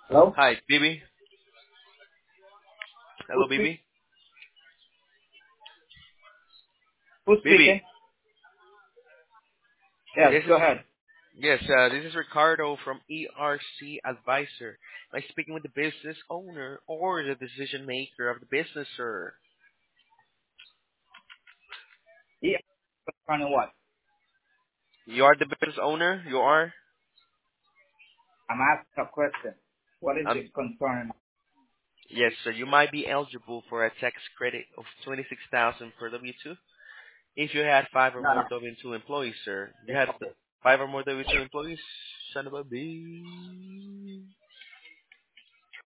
Hello? Hi, Bibi. Who's Hello, speak? Bibi. Who's Bibi. speaking? Yes, This is go ahead. this is Ricardo from ERC Advisor. Am I speaking with the business owner or the decision maker of the business, sir? Yeah, concerning what? You are the business owner. You are. I'm asking a question. What is Um. it concerning? Yes, sir. You might be eligible for a tax credit of 26,000 per W-2 if you had five or No, no. more W-2 employees, sir. You It's had okay. five or more W-2 employees. Son of a bee.